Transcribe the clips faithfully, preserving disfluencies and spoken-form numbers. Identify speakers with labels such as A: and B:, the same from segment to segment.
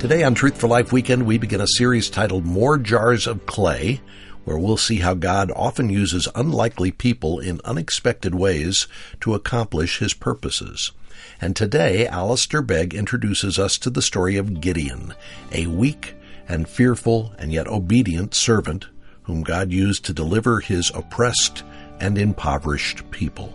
A: Today on Truth for Life Weekend, we begin a series titled More Jars of Clay, where we'll see how God often uses unlikely people in unexpected ways to accomplish his purposes. And today, Alistair Begg introduces us to the story of Gideon, a weak and fearful and yet obedient servant whom God used to deliver his oppressed and impoverished people.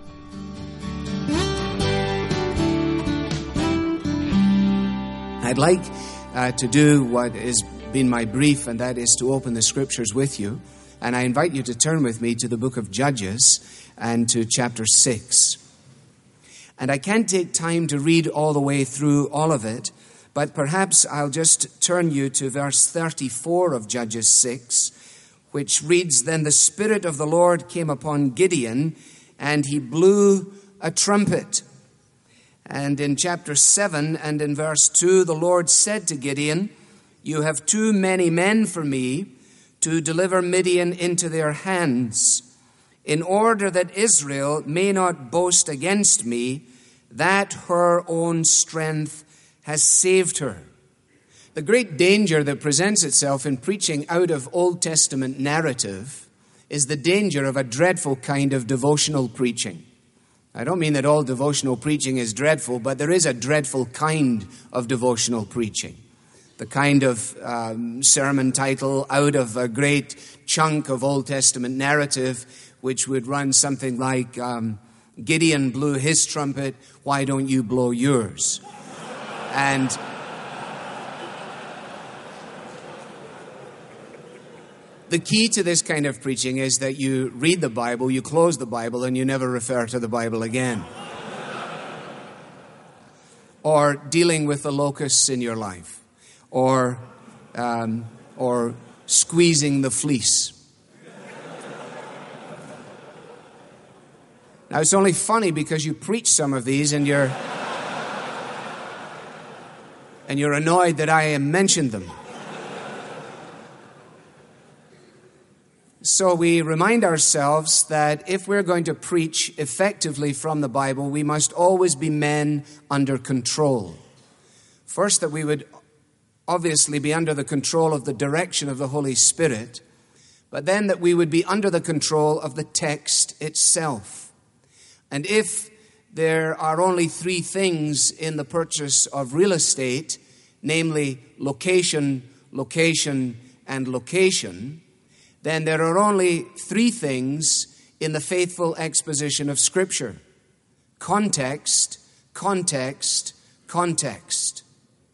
B: I'd like uh, to do what has been my brief, and that is to open the Scriptures with you. And I invite you to turn with me to the book of Judges and to chapter six. And I can't take time to read all the way through all of it, but perhaps I'll just turn you to verse thirty-four of Judges six, which reads, "Then the Spirit of the Lord came upon Gideon, and he blew a trumpet." And in chapter seven and in verse two, the Lord said to Gideon, "You have too many men for me to deliver Midian into their hands. In order that Israel may not boast against me, that her own strength has saved her." The great danger that presents itself in preaching out of Old Testament narrative is the danger of a dreadful kind of devotional preaching. I don't mean that all devotional preaching is dreadful, but there is a dreadful kind of devotional preaching. The kind of um, sermon title out of a great chunk of Old Testament narrative, which would run something like, um, Gideon blew his trumpet, why don't you blow yours? And the key to this kind of preaching is that you read the Bible, you close the Bible, and you never refer to the Bible again. Or dealing with the locusts in your life. Or, um, or squeezing the fleece. Now, it's only funny because you preach some of these and you're, and you're annoyed that I mentioned them. So we remind ourselves that if we're going to preach effectively from the Bible, we must always be men under control. First, that we would obviously be under the control of the direction of the Holy Spirit, but then that we would be under the control of the text itself. And if there are only three things in the purchase of real estate, namely location, location, and location, then there are only three things in the faithful exposition of Scripture: context, context, context.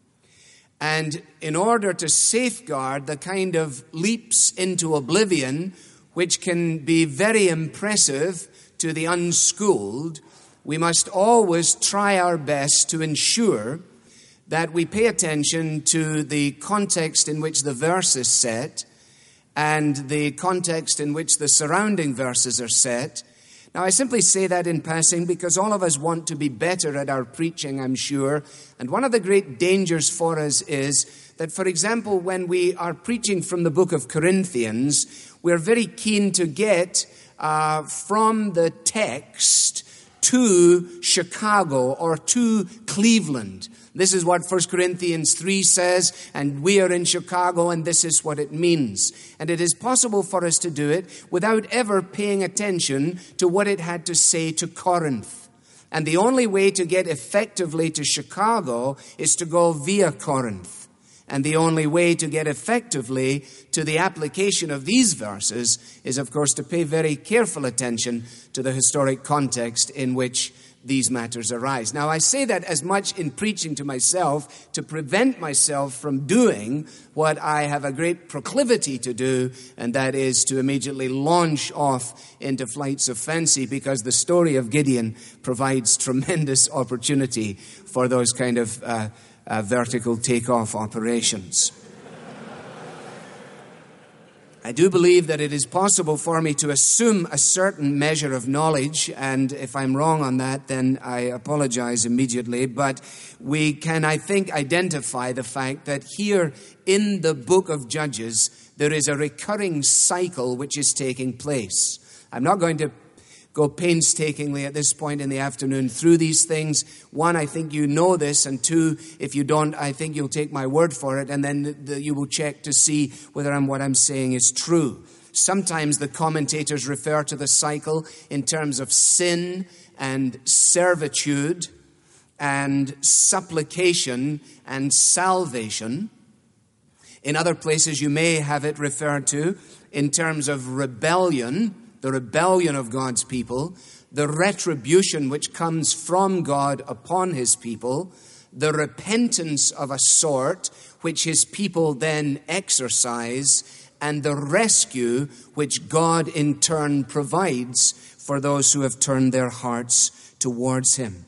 B: And in order to safeguard the kind of leaps into oblivion, which can be very impressive to the unschooled, we must always try our best to ensure that we pay attention to the context in which the verse is set and the context in which the surrounding verses are set. Now, I simply say that in passing because all of us want to be better at our preaching, I'm sure. And one of the great dangers for us is that, for example, when we are preaching from the book of Corinthians, we're very keen to get uh, from the text to Chicago or to Cleveland. This is what First Corinthians three says, and we are in Chicago, and this is what it means. And it is possible for us to do it without ever paying attention to what it had to say to Corinth. And the only way to get effectively to Chicago is to go via Corinth. And the only way to get effectively to the application of these verses is, of course, to pay very careful attention to the historic context in which these matters arise. Now, I say that as much in preaching to myself to prevent myself from doing what I have a great proclivity to do, and that is to immediately launch off into flights of fancy, because the story of Gideon provides tremendous opportunity for those kind of uh, uh, vertical takeoff operations. I do believe that it is possible for me to assume a certain measure of knowledge, and if I'm wrong on that, then I apologize immediately. But we can, I think, identify the fact that here in the book of Judges, there is a recurring cycle which is taking place. I'm not going to go painstakingly at this point in the afternoon through these things. One, I think you know this, and two, if you don't, I think you'll take my word for it, and then the, the, you will check to see whether I'm, what I'm saying is true. Sometimes the commentators refer to the cycle in terms of sin and servitude and supplication and salvation. In other places, you may have it referred to in terms of rebellion, the rebellion of God's people, the retribution which comes from God upon his people, the repentance of a sort which his people then exercise, and the rescue which God in turn provides for those who have turned their hearts towards him.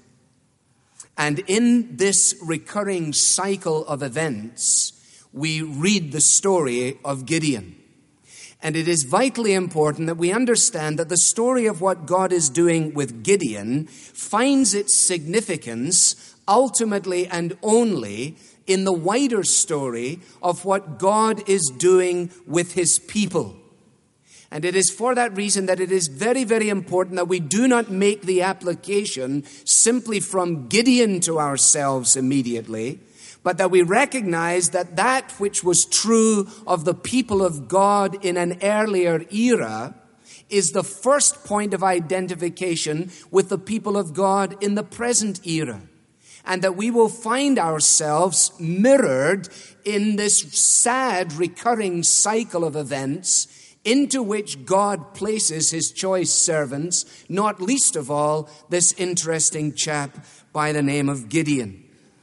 B: And in this recurring cycle of events, we read the story of Gideon. And it is vitally important that we understand that the story of what God is doing with Gideon finds its significance ultimately and only in the wider story of what God is doing with his people. And it is for that reason that it is very, very important that we do not make the application simply from Gideon to ourselves immediately, but that we recognize that that which was true of the people of God in an earlier era is the first point of identification with the people of God in the present era. And that we will find ourselves mirrored in this sad recurring cycle of events into which God places his choice servants, not least of all this interesting chap by the name of Gideon.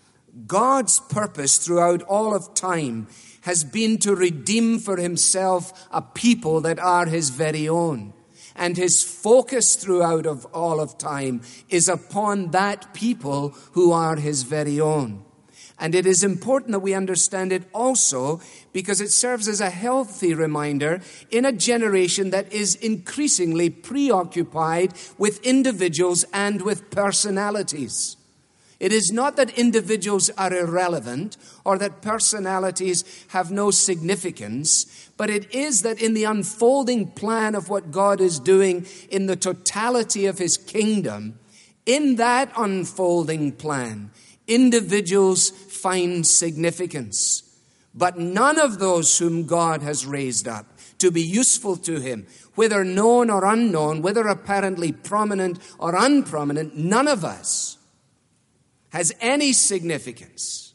B: God's purpose throughout all of time has been to redeem for himself a people that are his very own. And his focus throughout of all of time is upon that people who are his very own. And it is important that we understand it also because it serves as a healthy reminder in a generation that is increasingly preoccupied with individuals and with personalities. It is not that individuals are irrelevant or that personalities have no significance, but it is that in the unfolding plan of what God is doing in the totality of his kingdom, in that unfolding plan, individuals find significance. But none of those whom God has raised up to be useful to him, whether known or unknown, whether apparently prominent or unprominent, none of us has any significance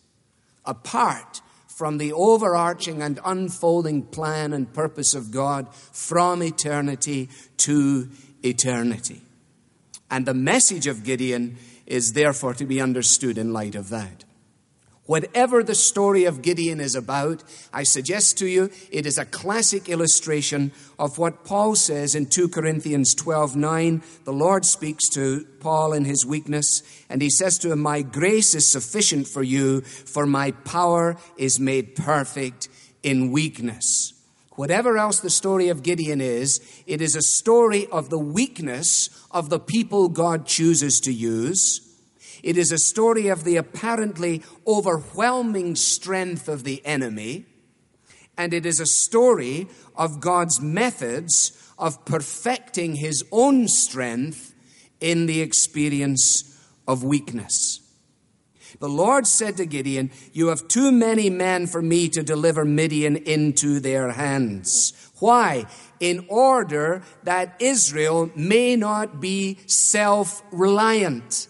B: apart from the overarching and unfolding plan and purpose of God from eternity to eternity. And the message of Gideon is therefore to be understood in light of that. Whatever the story of Gideon is about, I suggest to you it is a classic illustration of what Paul says in two Corinthians twelve nine. The Lord speaks to Paul in his weakness, and he says to him, "My grace is sufficient for you, for my power is made perfect in weakness." Whatever else the story of Gideon is, it is a story of the weakness of the people God chooses to use. It is a story of the apparently overwhelming strength of the enemy. And it is a story of God's methods of perfecting his own strength in the experience of weakness. The Lord said to Gideon, "You have too many men for me to deliver Midian into their hands." Why? In order that Israel may not be self-reliant.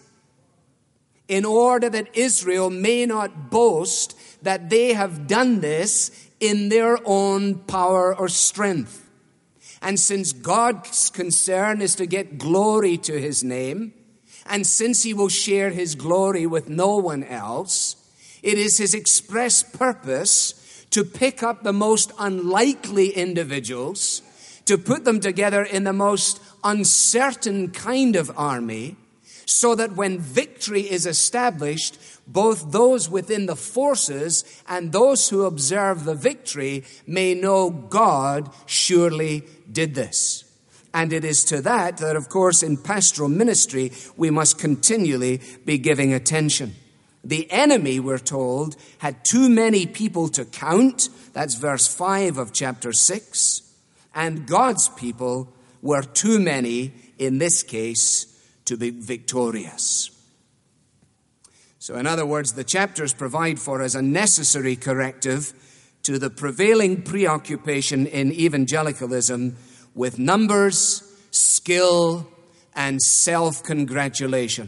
B: In order that Israel may not boast that they have done this in their own power or strength. And since God's concern is to get glory to his name, and since he will share his glory with no one else, it is his express purpose to pick up the most unlikely individuals, to put them together in the most uncertain kind of army, so that when victory is established, both those within the forces and those who observe the victory may know God surely did this. And it is to that that, of course, in pastoral ministry, we must continually be giving attention. The enemy, we're told, had too many people to count. That's verse five of chapter six. And God's people were too many, in this case, to be victorious. So in other words, the chapters provide for us a necessary corrective to the prevailing preoccupation in evangelicalism with numbers, skill, and self-congratulation.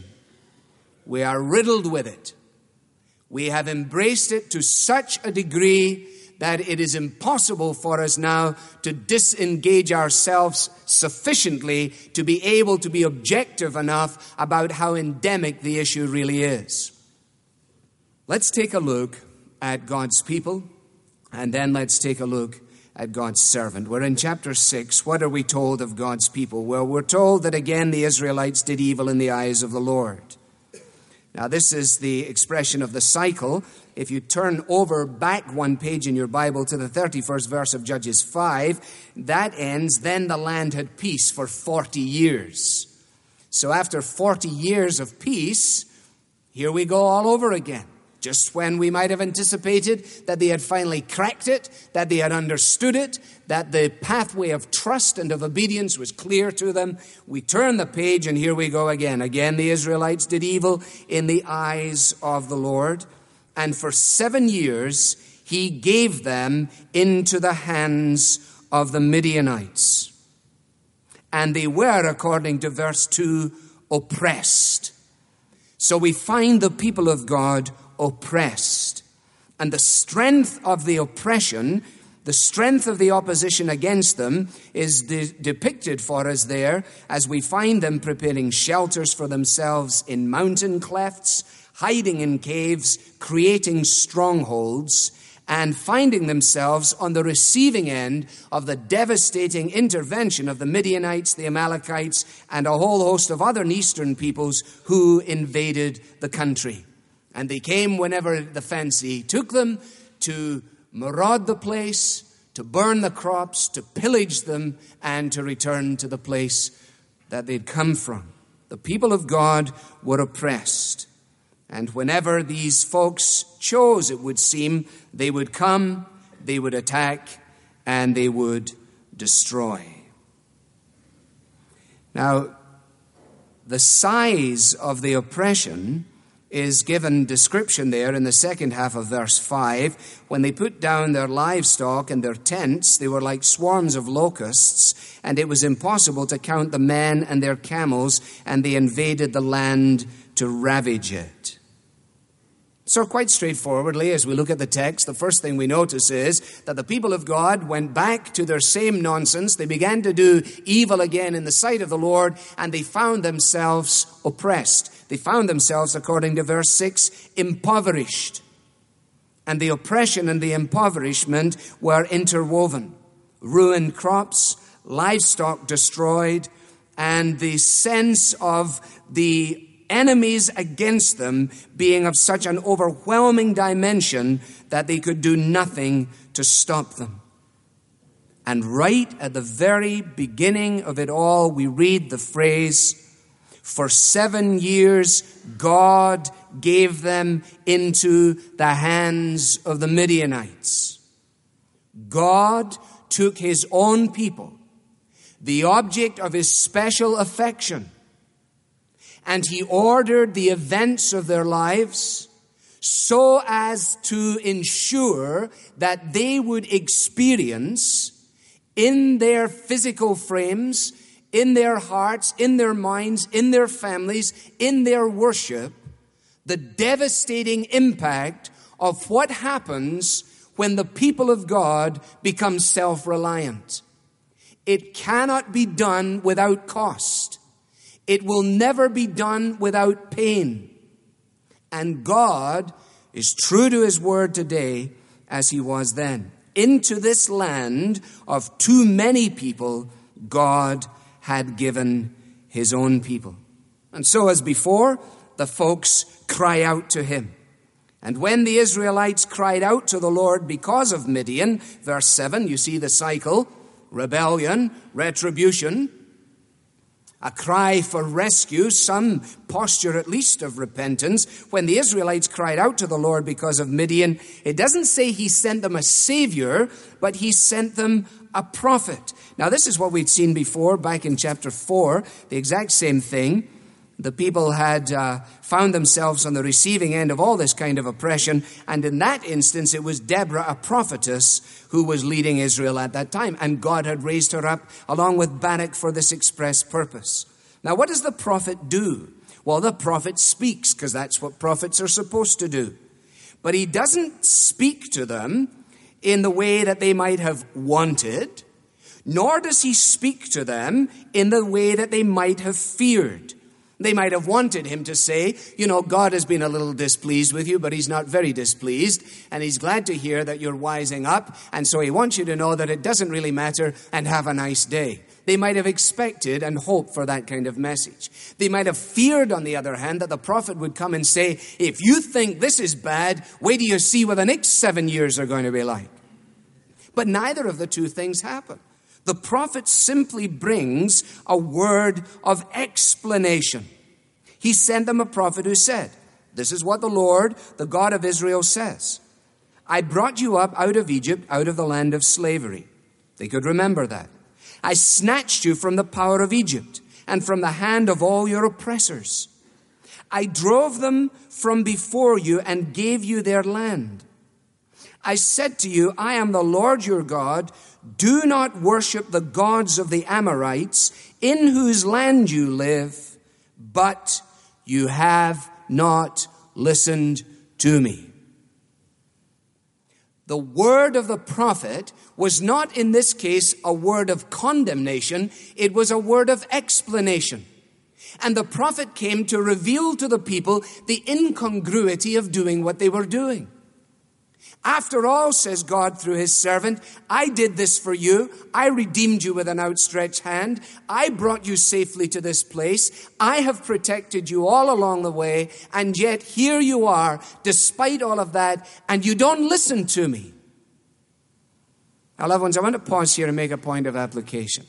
B: We are riddled with it. We have embraced it to such a degree that it is impossible for us now to disengage ourselves sufficiently to be able to be objective enough about how endemic the issue really is. Let's take a look at God's people, and then let's take a look at God's servant. We're in chapter six. What are we told of God's people? Well, we're told that again the Israelites did evil in the eyes of the Lord. Now, this is the expression of the cycle. If you turn over back one page in your Bible to the thirty-first verse of Judges five, that ends, then the land had peace for forty years. So after forty years of peace, here we go all over again. Just when we might have anticipated that they had finally cracked it, that they had understood it, that the pathway of trust and of obedience was clear to them, we turn the page and here we go again. Again, the Israelites did evil in the eyes of the Lord, and for seven years he gave them into the hands of the Midianites. And they were, according to verse two, oppressed. So we find the people of God oppressed. And the strength of the oppression, the strength of the opposition against them is de- depicted for us there as we find them preparing shelters for themselves in mountain clefts, hiding in caves, creating strongholds, and finding themselves on the receiving end of the devastating intervention of the Midianites, the Amalekites, and a whole host of other eastern peoples who invaded the country. And they came whenever the fancy took them to maraud the place, to burn the crops, to pillage them, and to return to the place that they'd come from. The people of God were oppressed. And whenever these folks chose, it would seem, they would come, they would attack, and they would destroy. Now, the size of the oppression is given description there in the second half of verse five. When they put down their livestock and their tents, they were like swarms of locusts, and it was impossible to count the men and their camels, and they invaded the land to ravage it. So quite straightforwardly, as we look at the text, the first thing we notice is that the people of God went back to their same nonsense. They began to do evil again in the sight of the Lord, and they found themselves oppressed. They found themselves, according to verse six, impoverished. And the oppression and the impoverishment were interwoven. Ruined crops, livestock destroyed, and the sense of the enemies against them being of such an overwhelming dimension that they could do nothing to stop them. And right at the very beginning of it all, we read the phrase, for seven years God gave them into the hands of the Midianites. God took his own people, the object of his special affection, and he ordered the events of their lives so as to ensure that they would experience in their physical frames, in their hearts, in their minds, in their families, in their worship, the devastating impact of what happens when the people of God become self-reliant. It cannot be done without cost. It will never be done without pain. And God is true to his word today as he was then. Into this land of too many people, God had given his own people. And so as before, the folks cry out to him. And when the Israelites cried out to the Lord because of Midian, verse seven, you see the cycle, rebellion, retribution, a cry for rescue, some posture at least of repentance. When the Israelites cried out to the Lord because of Midian, it doesn't say he sent them a savior, but he sent them a prophet. Now, this is what we'd seen before back in chapter four, the exact same thing. The people had uh, found themselves on the receiving end of all this kind of oppression, and in that instance, it was Deborah, a prophetess, who was leading Israel at that time, and God had raised her up along with Barak for this express purpose. Now, what does the prophet do? Well, the prophet speaks, because that's what prophets are supposed to do. But he doesn't speak to them in the way that they might have wanted, nor does he speak to them in the way that they might have feared. They might have wanted him to say, you know, God has been a little displeased with you, but he's not very displeased, and he's glad to hear that you're wising up, and so he wants you to know that it doesn't really matter, and have a nice day. They might have expected and hoped for that kind of message. They might have feared, on the other hand, that the prophet would come and say, if you think this is bad, wait till you see what the next seven years are going to be like. But neither of the two things happen. The prophet simply brings a word of explanation. He sent them a prophet who said, this is what the Lord, the God of Israel, says. I brought you up out of Egypt, out of the land of slavery. They could remember that. I snatched you from the power of Egypt and from the hand of all your oppressors. I drove them from before you and gave you their land. I said to you, I am the Lord your God. Do not worship the gods of the Amorites, in whose land you live, but you have not listened to me. The word of the prophet was not in this case a word of condemnation, it was a word of explanation. And the prophet came to reveal to the people the incongruity of doing what they were doing. After all, says God through his servant, I did this for you. I redeemed you with an outstretched hand. I brought you safely to this place. I have protected you all along the way. And yet here you are, despite all of that, and you don't listen to me. Now, loved ones, I want to pause here and make a point of application.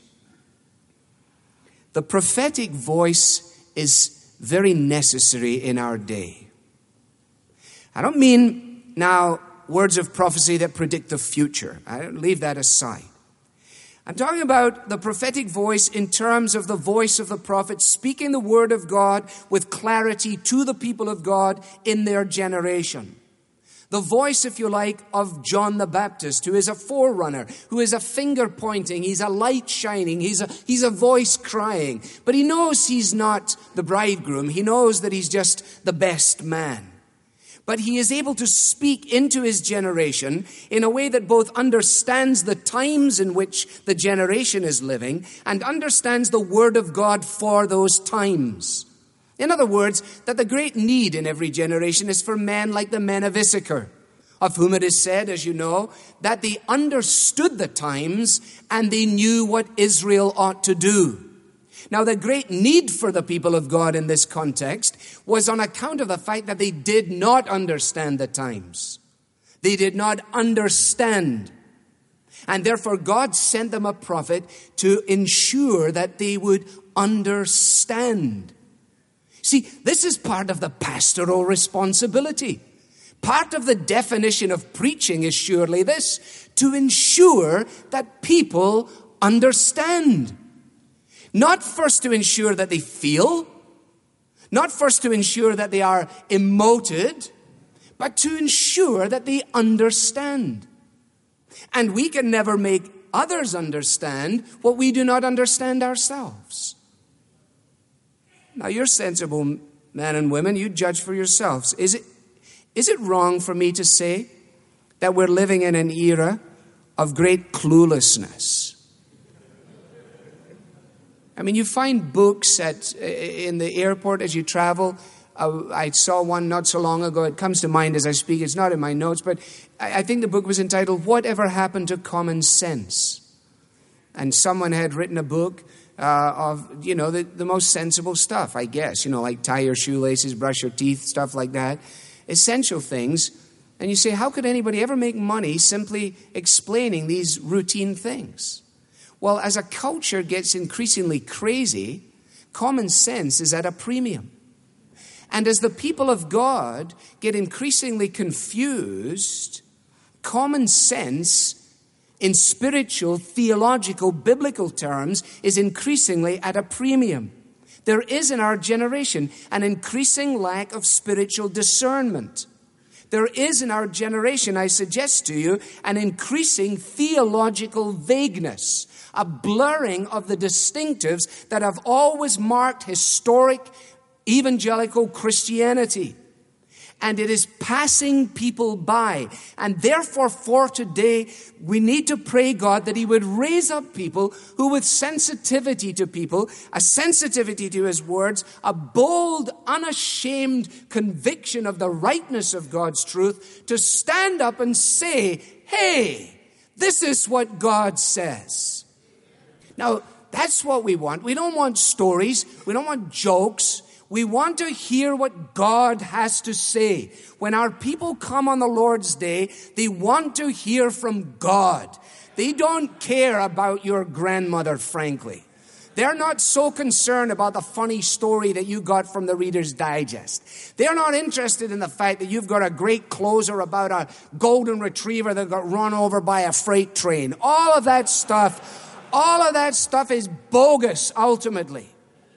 B: The prophetic voice is very necessary in our day. I don't mean now words of prophecy that predict the future. I don't leave that aside. I'm talking about the prophetic voice in terms of the voice of the prophet speaking the word of God with clarity to the people of God in their generation. The voice, if you like, of John the Baptist, who is a forerunner, who is a finger pointing, he's a light shining, he's a, he's a voice crying. But he knows he's not the bridegroom. He knows that he's just the best man. But he is able to speak into his generation in a way that both understands the times in which the generation is living and understands the word of God for those times. In other words, that the great need in every generation is for men like the men of Issachar, of whom it is said, as you know, that they understood the times and they knew what Israel ought to do. Now, the great need for the people of God in this context was on account of the fact that they did not understand the times. They did not understand. And therefore, God sent them a prophet to ensure that they would understand. See, this is part of the pastoral responsibility. Part of the definition of preaching is surely this, to ensure that people understand. Not first to ensure that they feel, not first to ensure that they are emoted, but to ensure that they understand. And we can never make others understand what we do not understand ourselves. Now, you're sensible men and women, you judge for yourselves. Is it, is it wrong for me to say that we're living in an era of great cluelessness? I mean, you find books at in the airport as you travel. Uh, I saw one not so long ago. It comes to mind as I speak. It's not in my notes, but I, I think the book was entitled, Whatever Happened to Common Sense? And someone had written a book uh, of, you know, the, the most sensible stuff, I guess. You know, like tie your shoelaces, brush your teeth, stuff like that. Essential things. And you say, how could anybody ever make money simply explaining these routine things? Well, as a culture gets increasingly crazy, common sense is at a premium. And as the people of God get increasingly confused, common sense in spiritual, theological, biblical terms, is increasingly at a premium. There is in our generation an increasing lack of spiritual discernment. There is in our generation, I suggest to you, an increasing theological vagueness, a blurring of the distinctives that have always marked historic evangelical Christianity. And it is passing people by. And therefore, for today, we need to pray God that He would raise up people who, with sensitivity to people, a sensitivity to His words, a bold, unashamed conviction of the rightness of God's truth, to stand up and say, hey, this is what God says. Now, that's what we want. We don't want stories. We don't want jokes. We want to hear what God has to say. When our people come on the Lord's Day, they want to hear from God. They don't care about your grandmother, frankly. They're not so concerned about the funny story that you got from the Reader's Digest. They're not interested in the fact that you've got a great closer about a golden retriever that got run over by a freight train. All of that stuff, all of that stuff is bogus, ultimately.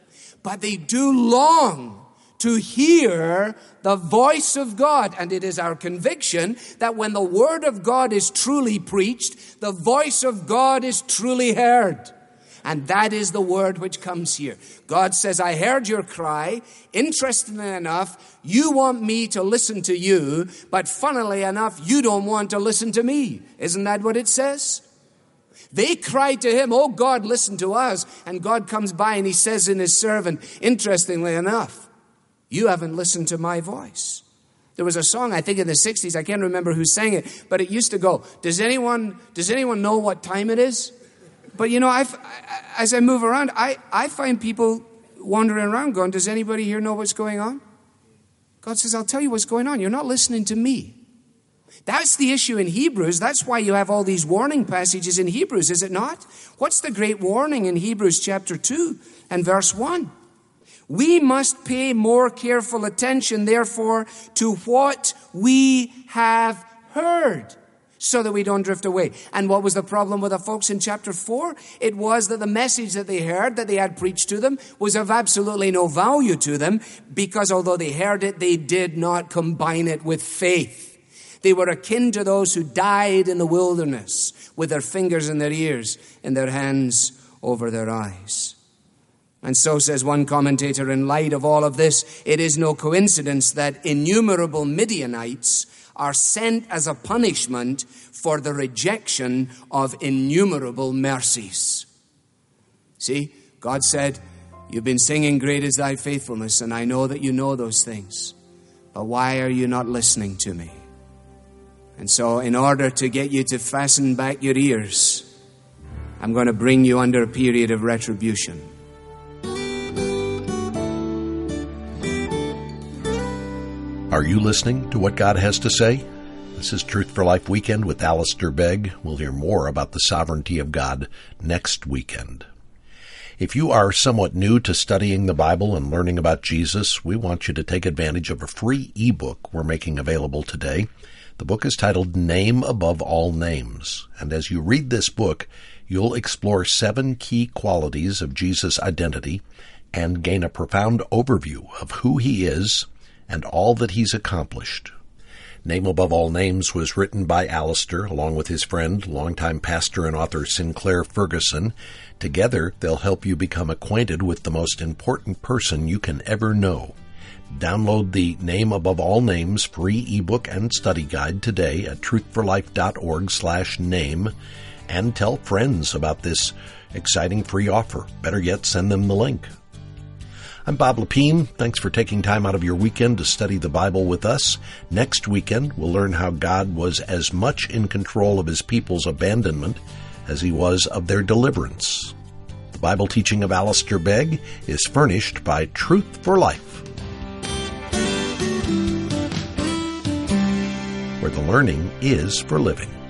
B: But they do long to hear the voice of God. And it is our conviction that when the Word of God is truly preached, the voice of God is truly heard. And that is the word which comes here. God says, I heard your cry. Interestingly enough, you want me to listen to you, but funnily enough, you don't want to listen to me. Isn't that what it says? They cried to Him, oh God, listen to us. And God comes by and He says in His servant, interestingly enough, you haven't listened to my voice. There was a song, I think in the sixties, I can't remember who sang it, but it used to go, does anyone, does anyone know what time it is? But you know, I've, as I move around, I, I find people wandering around going, does anybody here know what's going on? God says, I'll tell you what's going on. You're not listening to me. That's the issue in Hebrews. That's why you have all these warning passages in Hebrews, is it not? What's the great warning in Hebrews chapter two and verse one? We must pay more careful attention, therefore, to what we have heard, so that we don't drift away. And what was the problem with the folks in chapter four? It was that the message that they heard, that they had preached to them, was of absolutely no value to them, because although they heard it, they did not combine it with faith. They were akin to those who died in the wilderness with their fingers in their ears and their hands over their eyes. And so, says one commentator, in light of all of this, it is no coincidence that innumerable Midianites are sent as a punishment for the rejection of innumerable mercies. See, God said, you've been singing, great is thy faithfulness, and I know that you know those things. But why are you not listening to me? And so in order to get you to fasten back your ears, I'm going to bring you under a period of retribution.
A: Are you listening to what God has to say? This is Truth for Life Weekend with Alistair Begg. We'll hear more about the sovereignty of God next weekend. If you are somewhat new to studying the Bible and learning about Jesus, we want you to take advantage of a free ebook we're making available today. The book is titled Name Above All Names, and as you read this book, you'll explore seven key qualities of Jesus' identity and gain a profound overview of who He is and all that He's accomplished. Name Above All Names was written by Alistair along with his friend, longtime pastor and author Sinclair Ferguson. Together, they'll help you become acquainted with the most important person you can ever know. Download the Name Above All Names free ebook and study guide today at truthforlife.org slash name and tell friends about this exciting free offer. Better yet, send them the link. I'm Bob Lepine. Thanks for taking time out of your weekend to study the Bible with us. Next weekend, we'll learn how God was as much in control of His people's abandonment as He was of their deliverance. The Bible teaching of Alistair Begg is furnished by Truth for Life, where the learning is for living.